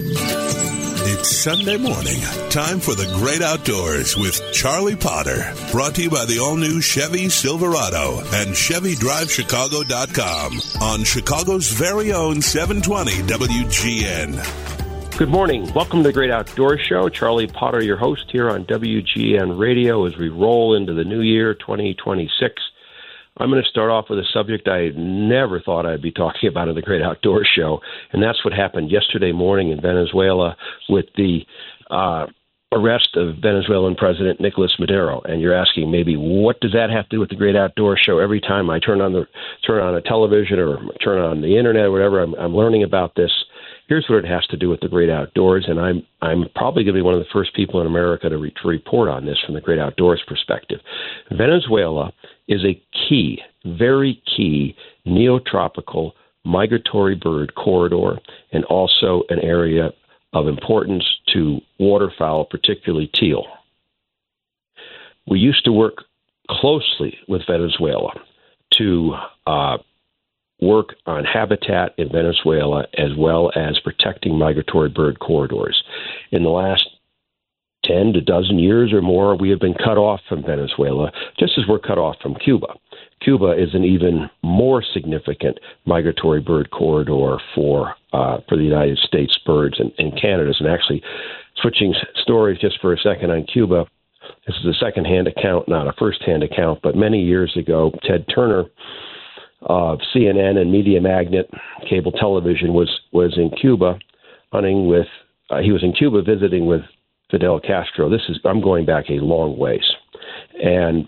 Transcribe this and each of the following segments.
It's Sunday morning. Time for the great outdoors with Charlie Potter. Brought to you by the all-new Chevy Silverado and ChevyDriveChicago.com on Chicago's very own 720 WGN. Good morning. Welcome to the Great Outdoors Show. Charlie Potter, your host here on WGN Radio as we roll into the new year, 2026. I'm going to start off with a subject I never thought I'd be talking about in the Great Outdoors Show, and that's what happened yesterday morning in Venezuela with the arrest of Venezuelan President Nicolas Maduro. And you're asking maybe, what does that have to do with the Great Outdoors Show? Every time I turn on a television or turn on the internet or whatever, I'm learning about this. Here's what it has to do with the great outdoors, and I'm probably going to be one of the first people in America to report on this from the great outdoors perspective. Venezuela is a key, very key neotropical migratory bird corridor and also an area of importance to waterfowl, particularly teal. We used to work closely with Venezuela to work on habitat in Venezuela as well as protecting migratory bird corridors. In the last 10 to dozen years or more, we have been cut off from Venezuela, just as we're cut off from Cuba. Cuba is an even more significant migratory bird corridor for the United States birds and Canada's. And actually, switching stories just for a second on Cuba, this is a second-hand account, not a first-hand account, but many years ago, Ted Turner of CNN and media magnet cable television was in Cuba hunting with he was in Cuba visiting with Fidel Castro. I'm going back a long ways, and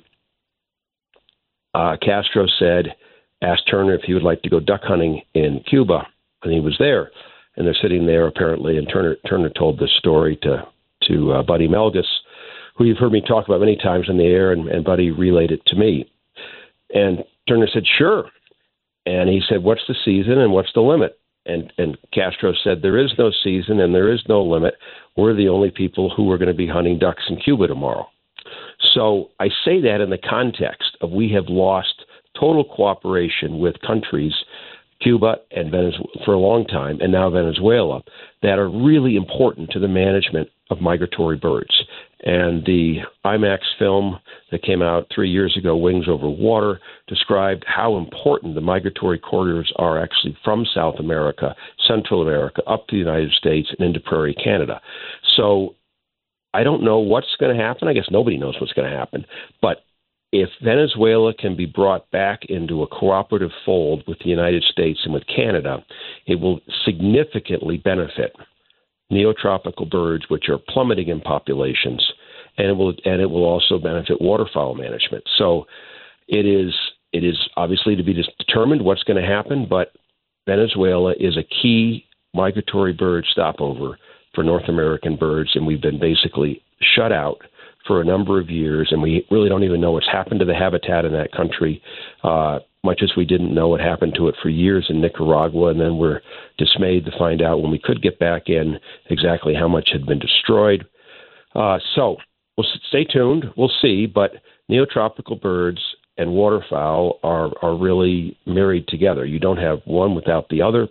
Castro asked Turner if he would like to go duck hunting in Cuba, and he was there, and they're sitting there apparently, and Turner told this story to Buddy Melgus, who you've heard me talk about many times on the air, and Buddy relayed it to me, and Turner said, "Sure." And he said, "What's the season and what's the limit?" And Castro said, "There is no season and there is no limit. We're the only people who are going to be hunting ducks in Cuba tomorrow." So I say that in the context of we have lost total cooperation with countries, Cuba and Venezuela for a long time, and now Venezuela, that are really important to the management of migratory birds. And the IMAX film that came out 3 years ago, Wings Over Water, described how important the migratory corridors are actually from South America, Central America, up to the United States and into Prairie Canada. So I don't know what's going to happen. I guess nobody knows what's going to happen. But if Venezuela can be brought back into a cooperative fold with the United States and with Canada, it will significantly benefit neotropical birds, which are plummeting in populations, and it will also benefit waterfowl management. So it is obviously to be determined what's going to happen, but Venezuela is a key migratory bird stopover for North American birds, and we've been basically shut out for a number of years, and we really don't even know what's happened to the habitat in that country, much as we didn't know what happened to it for years in Nicaragua, and then we're dismayed to find out when we could get back in exactly how much had been destroyed. So we'll stay tuned. We'll see, but neotropical birds and waterfowl are really married together. You don't have one without the other.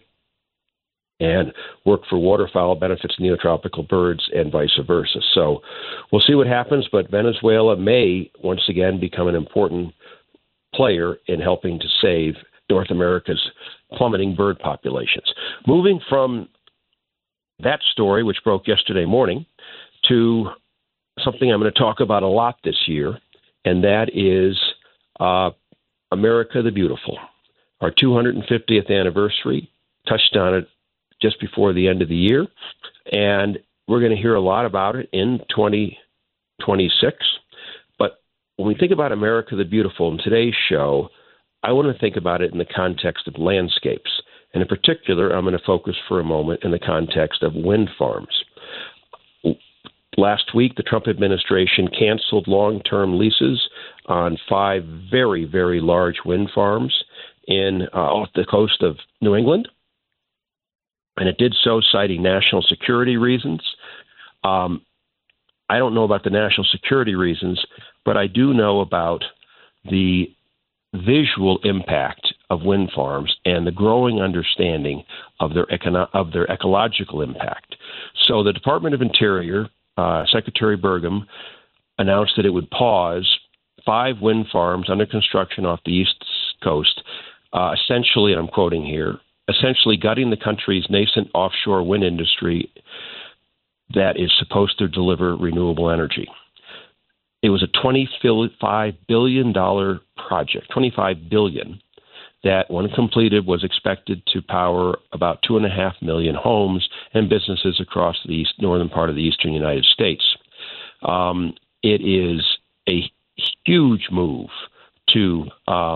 And work for waterfowl benefits neotropical birds and vice versa. So we'll see what happens, but Venezuela may once again become an important player in helping to save North America's plummeting bird populations. Moving from that story, which broke yesterday morning, to something I'm going to talk about a lot this year, and that is America the Beautiful. Our 250th anniversary, touched on it just before the end of the year, and we're going to hear a lot about it in 2026. But when we think about America the Beautiful in today's show, I want to think about it in the context of landscapes. And in particular, I'm going to focus for a moment in the context of wind farms. Last week, the Trump administration canceled long-term leases on 5 very, very large wind farms off the coast of New England. And it did so citing national security reasons. I don't know about the national security reasons, but I do know about the visual impact of wind farms and the growing understanding of their ecological impact. So the Department of Interior, Secretary Burgum, announced that it would pause 5 wind farms under construction off the East Coast, essentially, and I'm quoting here, essentially gutting the country's nascent offshore wind industry that is supposed to deliver renewable energy. It was a $25 billion project, $25 billion, that when completed was expected to power about 2.5 million homes and businesses across the northern part of the eastern United States. It is a huge move to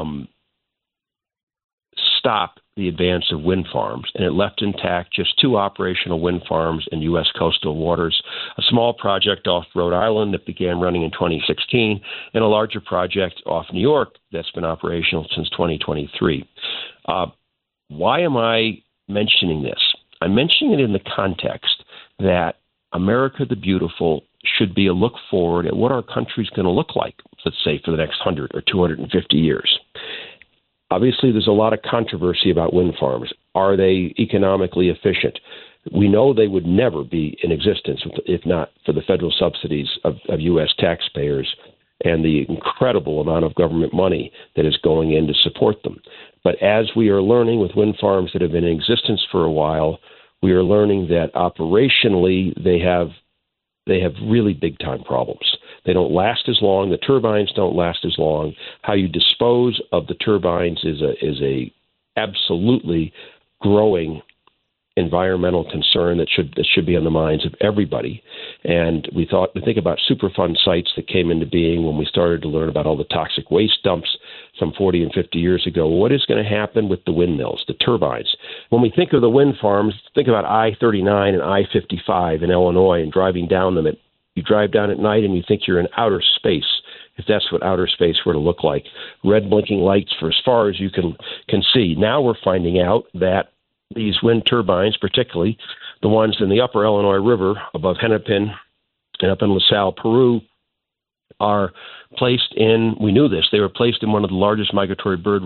stop the advance of wind farms, and it left intact just 2 operational wind farms in U.S. coastal waters, a small project off Rhode Island that began running in 2016, and a larger project off New York that's been operational since 2023. Why am I mentioning this? I'm mentioning it in the context that America the Beautiful should be a look forward at what our country's going to look like, let's say, for the next 100 or 250 years. Obviously, there's a lot of controversy about wind farms. Are they economically efficient? We know they would never be in existence if not for the federal subsidies of U.S. taxpayers and the incredible amount of government money that is going in to support them. But as we are learning with wind farms that have been in existence for a while, we are learning that operationally they have really big-time problems. They don't last as long. The turbines don't last as long. How you dispose of the turbines is a absolutely growing environmental concern that should be on the minds of everybody. And we think about Superfund sites that came into being when we started to learn about all the toxic waste dumps some 40 and 50 years ago. What is going to happen with the windmills, the turbines? When we think of the wind farms, think about I-39 and I-55 in Illinois and driving down them. You drive down at night and you think you're in outer space, if that's what outer space were to look like. Red blinking lights for as far as you can see. Now we're finding out that these wind turbines, particularly the ones in the upper Illinois River above Hennepin and up in LaSalle, Peru, are placed in, we knew this, they were placed in one of the largest migratory bird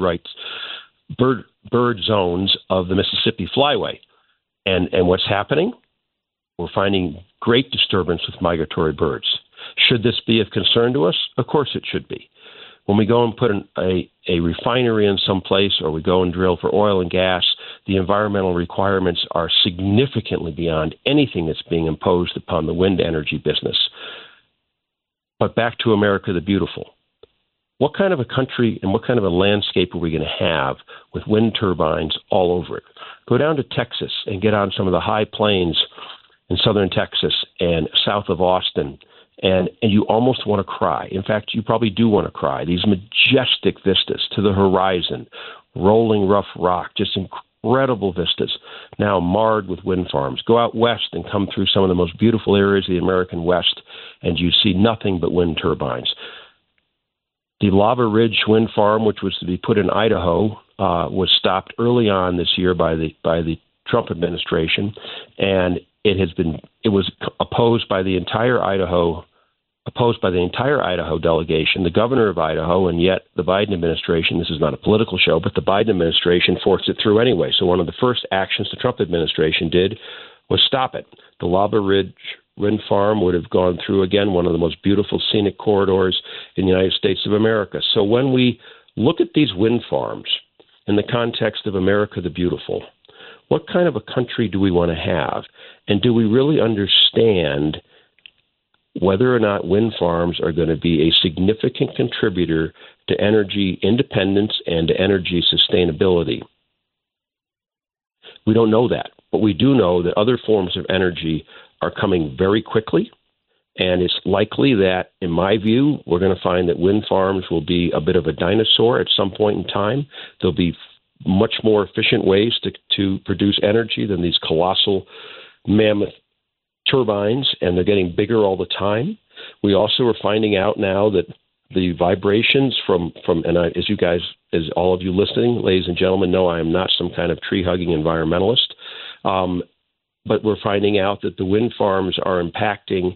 zones of the Mississippi Flyway. And what's happening? We're finding great disturbance with migratory birds. Should this be of concern to us? Of course it should be. When we go and put a refinery in some place or we go and drill for oil and gas, the environmental requirements are significantly beyond anything that's being imposed upon the wind energy business. But back to America the Beautiful. What kind of a country and what kind of a landscape are we going to have with wind turbines all over it? Go down to Texas and get on some of the high plains in southern Texas and south of Austin, and you almost want to cry. In fact, you probably do want to cry. These majestic vistas to the horizon, rolling rough rock, just incredible vistas, now marred with wind farms. Go out west and come through some of the most beautiful areas of the American West, and you see nothing but wind turbines. The Lava Ridge wind farm, which was to be put in Idaho, was stopped early on this year by the Trump administration, and it was opposed by the entire Idaho delegation, the governor of Idaho, and yet the Biden administration, this is not a political show, but the Biden administration forced it through anyway. So one of the first actions the Trump administration did was stop it. The Lava Ridge wind farm would have gone through, again, one of the most beautiful scenic corridors in the United States of America. So when we look at these wind farms in the context of America the Beautiful, what kind of a country do we want to have? And do we really understand whether or not wind farms are going to be a significant contributor to energy independence and to energy sustainability? We don't know that, but we do know that other forms of energy are coming very quickly, and it's likely that, in my view, we're going to find that wind farms will be a bit of a dinosaur at some point in time. There'll be much more efficient ways to produce energy than these colossal mammoth turbines, and they're getting bigger all the time. We also are finding out now that the vibrations from as all of you listening, ladies and gentlemen, know I am not some kind of tree-hugging environmentalist, but we're finding out that the wind farms are impacting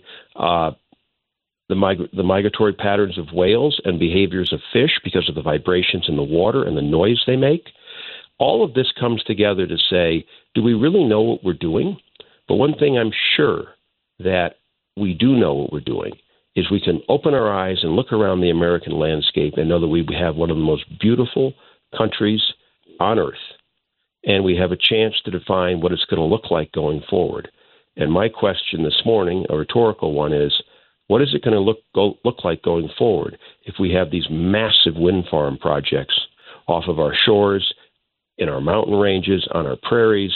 the migratory patterns of whales and behaviors of fish because of the vibrations in the water and the noise they make. All of this comes together to say, do we really know what we're doing? But one thing I'm sure that we do know what we're doing is we can open our eyes and look around the American landscape and know that we have one of the most beautiful countries on earth. And we have a chance to define what it's going to look like going forward. And my question this morning, a rhetorical one, is what is it going to look like going forward if we have these massive wind farm projects off of our shores, in our mountain ranges, on our prairies?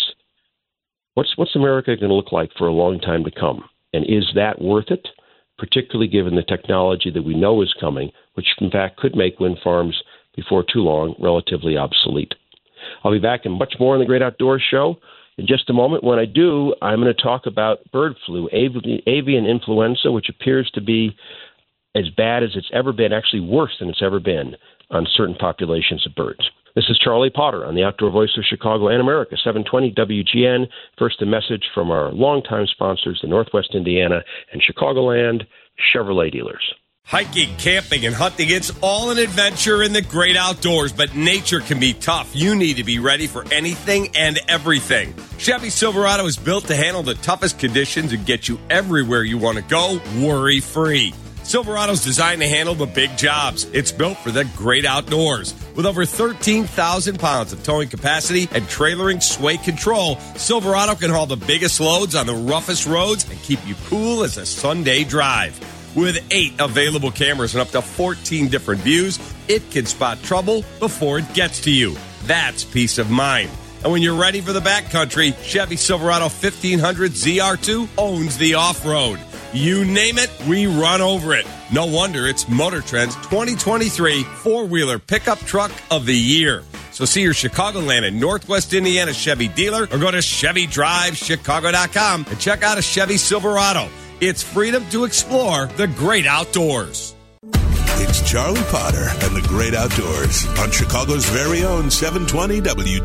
What's America going to look like for a long time to come? And is that worth it, particularly given the technology that we know is coming, which in fact could make wind farms before too long relatively obsolete? I'll be back and much more on the Great Outdoors Show in just a moment. When I do, I'm going to talk about bird flu, avian influenza, which appears to be as bad as it's ever been, actually worse than it's ever been on certain populations of birds. This is Charlie Potter on the Outdoor Voice of Chicago and America, 720 WGN. First, a message from our longtime sponsors, the Northwest Indiana and Chicagoland Chevrolet dealers. Hiking, camping, and hunting, it's all an adventure in the great outdoors, but nature can be tough. You need to be ready for anything and everything. Chevy Silverado is built to handle the toughest conditions and get you everywhere you want to go, worry-free. Silverado's designed to handle the big jobs. It's built for the great outdoors. With over 13,000 pounds of towing capacity and trailering sway control, Silverado can haul the biggest loads on the roughest roads and keep you cool as a Sunday drive. With 8 available cameras and up to 14 different views, it can spot trouble before it gets to you. That's peace of mind. And when you're ready for the backcountry, Chevy Silverado 1500 ZR2 owns the off-road. You name it, we run over it. No wonder it's Motor Trend's 2023 four-wheeler pickup truck of the year. So see your Chicagoland and Northwest Indiana Chevy dealer or go to ChevyDriveChicago.com and check out a Chevy Silverado. It's freedom to explore the great outdoors. It's Charlie Potter and the Great Outdoors on Chicago's very own 720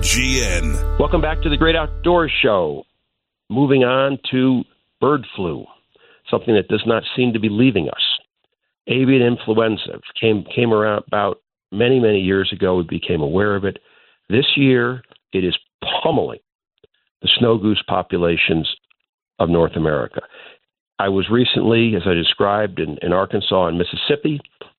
WGN. Welcome back to the Great Outdoors Show. Moving on to bird flu, something that does not seem to be leaving us. Avian influenza came around about many, many years ago. We became aware of it. This year, it is pummeling the snow goose populations of North America. I was recently, as I described, in Arkansas and Mississippi.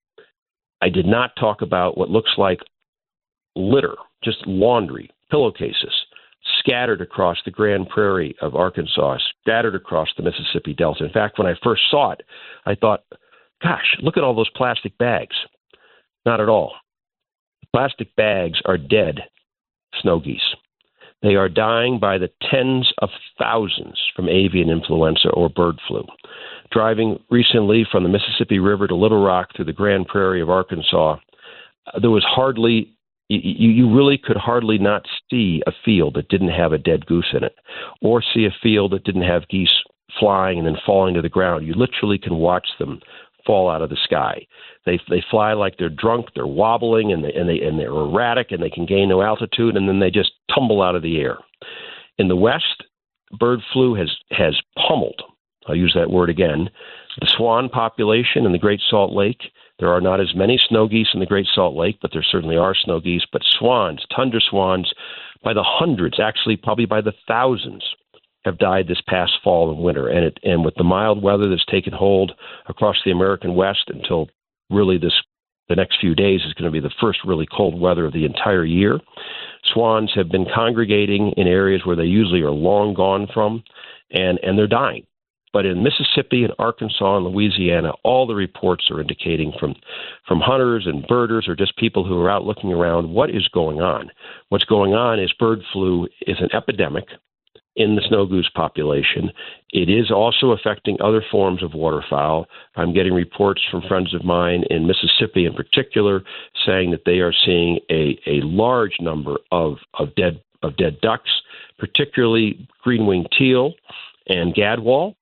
I did not talk about what looks like litter, just laundry, pillowcases, scattered across the Grand Prairie of Arkansas, scattered across the Mississippi Delta. In fact, when I first saw it, I thought, gosh, look at all those plastic bags. Not at all. Plastic bags are dead snow geese. They are dying by the tens of thousands from avian influenza or bird flu. Driving recently from the Mississippi River to Little Rock through the Grand Prairie of Arkansas, there was hardly, you really could hardly not see a field that didn't have a dead goose in it, or see a field that didn't have geese flying and then falling to the ground. You literally can watch them fall out of the sky. They fly like they're drunk, they're wobbling, and they're erratic, and they can gain no altitude, and then they just tumble out of the air. In the West, bird flu has pummeled, I'll use that word again, the swan population in the Great Salt Lake. There are not as many snow geese in the Great Salt Lake, but there certainly are snow geese. But swans, tundra swans, by the hundreds, actually probably by the thousands, have died this past fall and winter. And with the mild weather that's taken hold across the American West until really the next few days is going to be the first really cold weather of the entire year, swans have been congregating in areas where they usually are long gone from, and they're dying. But in Mississippi and Arkansas and Louisiana, all the reports are indicating from hunters and birders or just people who are out looking around what is going on. What's going on is bird flu is an epidemic in the snow goose population. It is also affecting other forms of waterfowl. I'm getting reports from friends of mine in Mississippi in particular saying that they are seeing a large number of dead ducks, particularly green-winged teal and gadwall.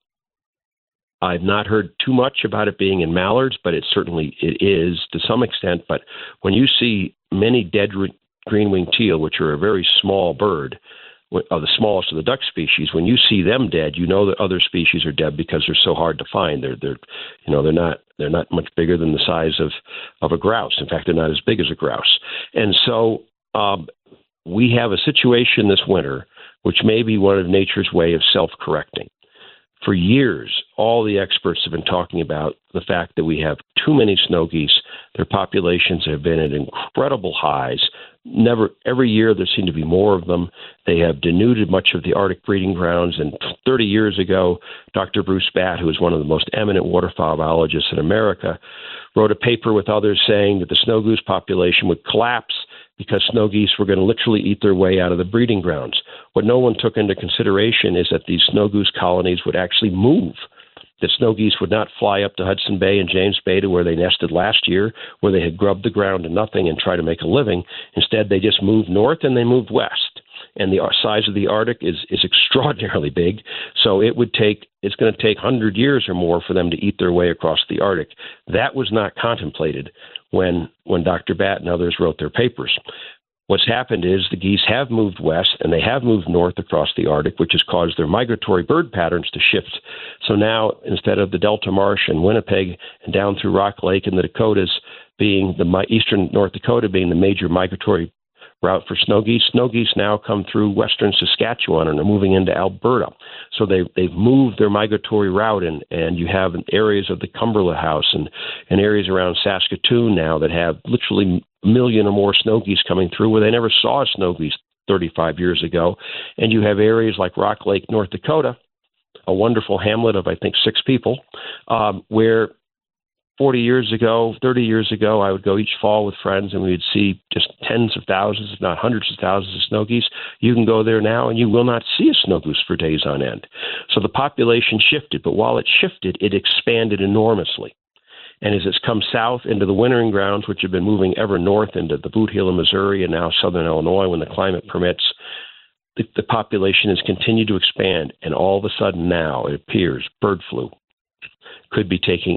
I've not heard too much about it being in mallards, but it is to some extent. But when you see many dead green-winged teal, which are a very small bird, the smallest of the duck species, when you see them dead, you know that other species are dead because they're so hard to find. They're not much bigger than the size of a grouse. In fact, they're not as big as a grouse. And so we have a situation this winter which may be one of nature's way of self-correcting. For years, all the experts have been talking about the fact that we have too many snow geese. Their populations have been at incredible highs. Every year there seem to be more of them. They have denuded much of the Arctic breeding grounds. And 30 years ago, Dr. Bruce Batt, who is one of the most eminent waterfowl biologists in America, wrote a paper with others saying that the snow goose population would collapse because snow geese were going to literally eat their way out of the breeding grounds. What no one took into consideration is that these snow goose colonies would actually move. The snow geese would not fly up to Hudson Bay and James Bay to where they nested last year, where they had grubbed the ground to nothing and tried to make a living. Instead, they just moved north and they moved west. And the size of the Arctic is extraordinarily big. So it's going to take 100 years or more for them to eat their way across the Arctic. That was not contemplated when Dr. Batt and others wrote their papers. What's happened is the geese have moved west and they have moved north across the Arctic, which has caused their migratory bird patterns to shift. So now, instead of the Delta Marsh and Winnipeg and down through Rock Lake and the Dakotas being eastern North Dakota being the major migratory route for snow geese now come through western Saskatchewan and are moving into Alberta. So they've moved their migratory route, and you have areas of the Cumberland House and areas around Saskatoon now that have literally a million or more snow geese coming through where they never saw a snow geese 35 years ago. And you have areas like Rock Lake, North Dakota, a wonderful hamlet of, I think, 6 people, where 30 years ago, I would go each fall with friends and we would see just tens of thousands, if not hundreds of thousands of snow geese. You can go there now and you will not see a snow goose for days on end. So the population shifted, but while it shifted, it expanded enormously. And as it's come south into the wintering grounds, which have been moving ever north into the Boot Heel of Missouri and now southern Illinois when the climate permits, the population has continued to expand. And all of a sudden now, it appears, bird flu could be taking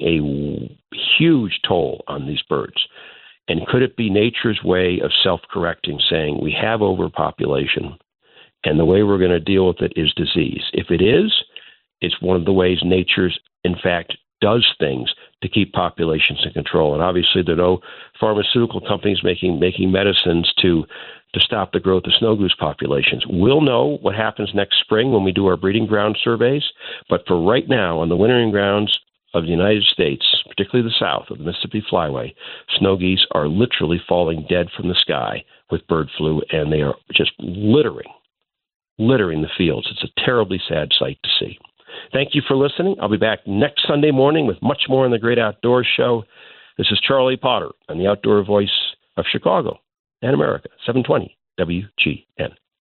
a huge toll on these birds. And could it be nature's way of self-correcting, saying we have overpopulation and the way we're going to deal with it is disease? If it is, it's one of the ways nature's, in fact, does things to keep populations in control. And obviously there are no pharmaceutical companies making medicines to stop the growth of snow goose populations. We'll know what happens next spring when we do our breeding ground surveys. But for right now, on the wintering grounds of the United States, particularly the south of the Mississippi Flyway, snow geese are literally falling dead from the sky with bird flu, and they are just littering the fields. It's a terribly sad sight to see. Thank you for listening. I'll be back next Sunday morning with much more on the Great Outdoors Show. This is Charlie Potter on the Outdoor Voice of Chicago and America, 720 WGN.